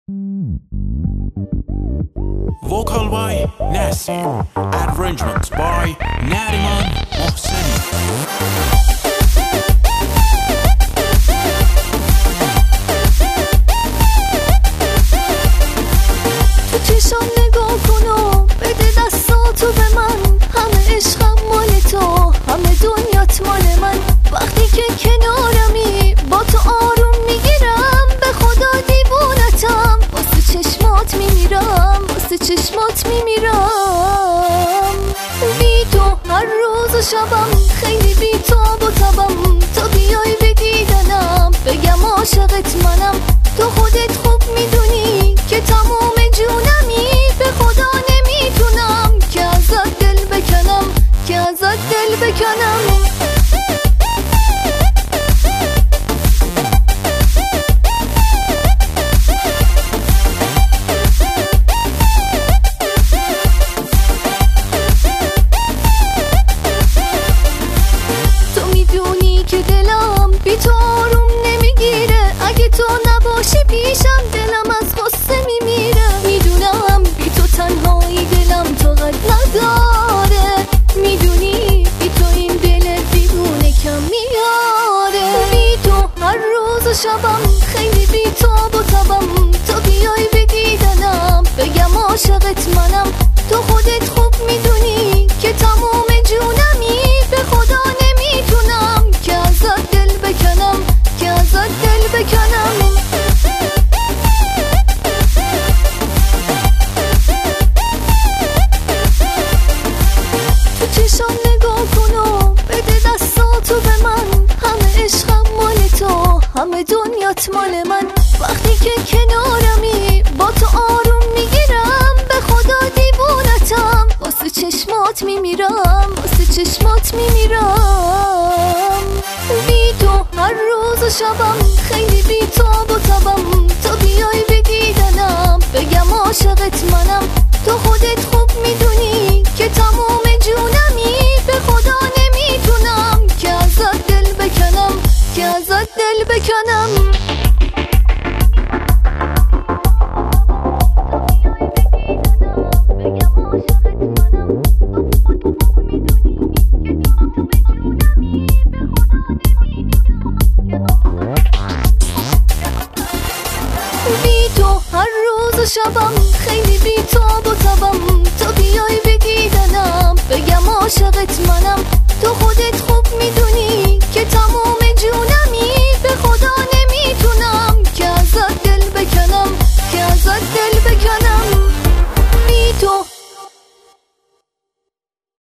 Vocal by Nasir. Arrangements by Nariman Mohseni. تو چشام نگاه کن و بده دستاتو به من. همه عشقم مال تو، همه دنیات مال من. وقتی که کنارمی با تو آروم میگیرم. به خدا دیوونتم، واسه چشمات میمیرم، واسه چشمات میمیرم. بی تو هر روز و شبم خیلی بی تاب و تبم. تو بیای به دیدنم بگم عاشقت منم. تو خودت خوب میدونی که تمام جونمی. به خدا نمیتونم که ازت دل بکنم، که ازت دل بکنم. تو میدونی که دلم بی تو آروم نمیگیره. اگه تو نباشی پیشم دلم از غصه میمیره. میدونم بی تو تنهایی دلم طاقت نداره. میدونی بی تو این دل دیوونه کم میاره. بی تو هر روز و شبم خیلی بی تاب و تبم. تو بیای به دیدنم بگم عاشقت منم. تو خودت خوب میدونی که تمام جونمی. به خدا نمیتونم که ازت دل بکنم، که ازت دل بکنم. تو چشام نگاه کن و بده دستاتو به من. همه عشقم مال تو، همه دنیات مال من. وقتی که کنارمی با تو آروم میگیرم. به خدا دیوونتم، واسه چشمات میمیرم، واسه چشمات میمیرم. بی تو هر روز و شبم خیلی بی تاب و تبم. تو بیای به دیدنم بگم عاشقت منم. تو خودت خوب میدونی که تمام جونمی. به خدا نمیتونم که ازت دل بکنم، که ازت دل بکنم. بی تو هر روز و شبم خیلی بی تاب و تبم. تو بیای به دیدنم بگم عاشقت منم. تو خودت